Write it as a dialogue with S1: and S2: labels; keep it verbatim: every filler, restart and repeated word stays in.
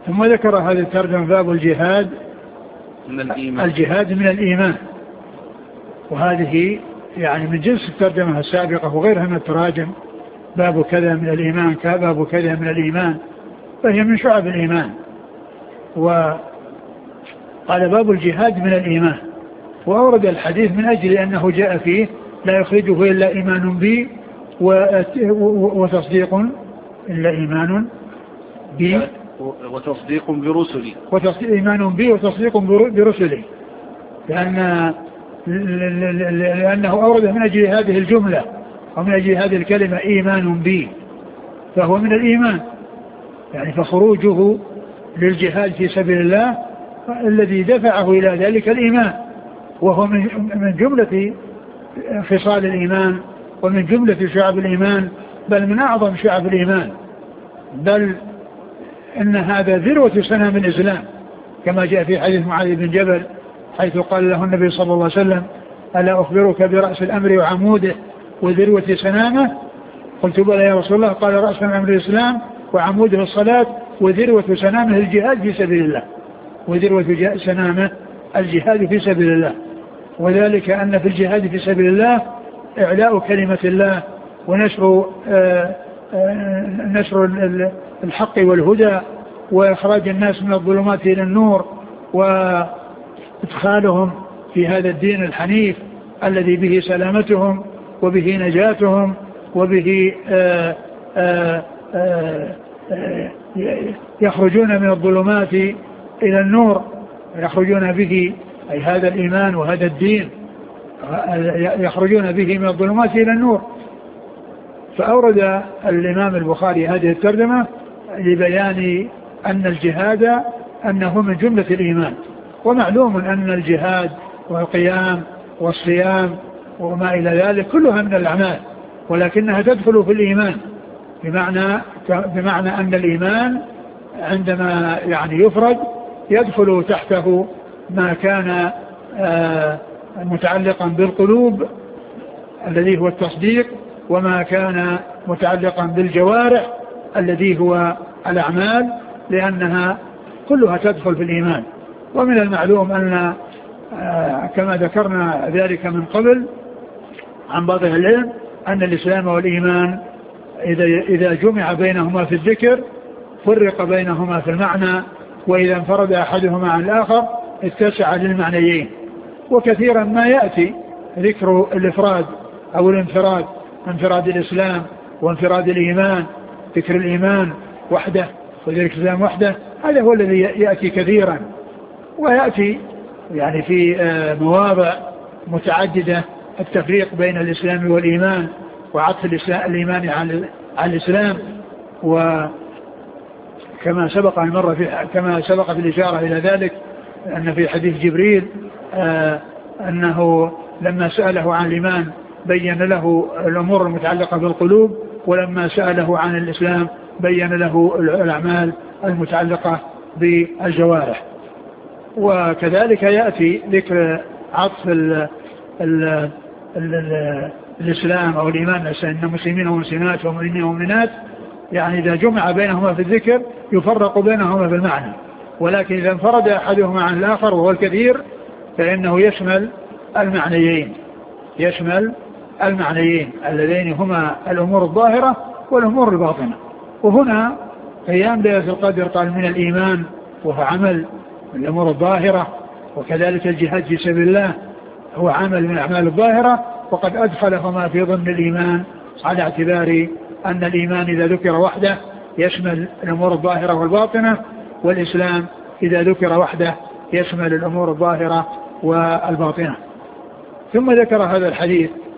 S1: ثم ذكر هذا الترجمة باب الجهاد
S2: من الإيمان.
S1: الجهاد من الإيمان، وهذه يعني من جنس الترجمة السابقة وغيرها من التراجم، باب كذا من الإيمان كباب كذا من الإيمان، فهي من شعب الإيمان. وقال باب الجهاد من الإيمان، وأورد الحديث من أجل أنه جاء فيه لا يخرجه إلا إيمان بي وتصديق إلا إيمان بي
S2: وتصديق برسلي
S1: وتصديق إيمان بي وتصديق برسلي، لأن لأنه أورد من أجل هذه الجملة ومن أجل هذه الكلمة إيمان بي، فهو من الإيمان يعني، فخروجه للجهاد في سبيل الله الذي دفعه إلى ذلك الإيمان، وهو من جملة خصال الإيمان ومن جملة شعب الإيمان، بل من أعظم شعب الإيمان، بل إن هذا ذروة سنام الإسلام كما جاء في حديث معاذ بن جبل حيث قال له النبي صلى الله عليه وسلم ألا أخبرك برأس الأمر وعموده وذروة سنامه؟ قلت بلى يا رسول الله. قال رأس الأمر الإسلام وعموده الصلاة وذروة سنامه الجهاد في سبيل الله، وذروة سنامه الجهاد في سبيل الله، وذلك أن في الجهاد في سبيل الله إعلاء كلمة الله ونشر آآ آآ نشر الحق والهدى وإخراج الناس من الظلمات إلى النور وإدخالهم في هذا الدين الحنيف الذي به سلامتهم وبه نجاتهم وبه آآ آآ آآ يخرجون من الظلمات إلى النور، يخرجون به أي هذا الإيمان وهذا الدين يخرجون به من الظلمات إلى النور. فأورد الإمام البخاري هذه الترجمة لبيان أن الجهاد أنه من جملة الإيمان، ومعلوم أن الجهاد والقيام والصيام وما إلى ذلك كلها من الأعمال، ولكنها تدخل في الإيمان، بمعنى, بمعنى أن الإيمان عندما يعني يفرد يدخل تحته ما كان متعلقا بالقلوب الذي هو التصديق، وما كان متعلقا بالجوارح الذي هو الأعمال، لأنها كلها تدخل في الإيمان. ومن المعلوم أن كما ذكرنا ذلك من قبل عن بعض العلم أن الإسلام والإيمان إذا, إذا جمع بينهما في الذكر فرق بينهما في المعنى، وإذا انفرد أحدهما عن الآخر اتسع للمعنيين. وكثيرا ما يأتي ذكر الإفراد أو الانفراد، انفراد الإسلام وانفراد الإيمان، ذكر الإيمان وحده وذكر الإسلام وحده، هذا هو الذي يأتي كثيرا، ويأتي يعني في مواضع متعددة التفريق بين الإسلام والإيمان وعطف الإيمان على الإسلام. وكما سبق المرة في كما سبق في الإشارة إلى ذلك أن في حديث جبريل آه أنه لما سأله عن الإيمان بين له الأمور المتعلقة بالقلوب، ولما سأله عن الإسلام بين له الأعمال المتعلقة بالجوارح. وكذلك يأتي ذكر عطف ال ال ال ال الإسلام أو الإيمان أن المسلمين والمسلمات والمؤمنين والمؤمنات، يعني إذا جمع بينهما في الذكر يفرق بينهما في المعنى، ولكن إذا انفرد أحدهما عن الآخر وهو الكثير فإنه يشمل المعنيين، يشمل المعنيين اللذين هما الأمور الظاهرة والأمور الباطنة. وهنا قيام ليلة القدر قال من الإيمان وهو عمل من الأمور الظاهرة، وكذلك الجهاد في سبيل الله هو عمل من الأعمال الظاهرة، وقد أدخلهما في ضمن الإيمان على اعتبار أن الإيمان إذا ذكر وحده يشمل الأمور الظاهرة والباطنة، والإسلام إذا ذكر وحده يشمل الأمور الظاهرة والباطنة. ثم ذكر هذا الحديث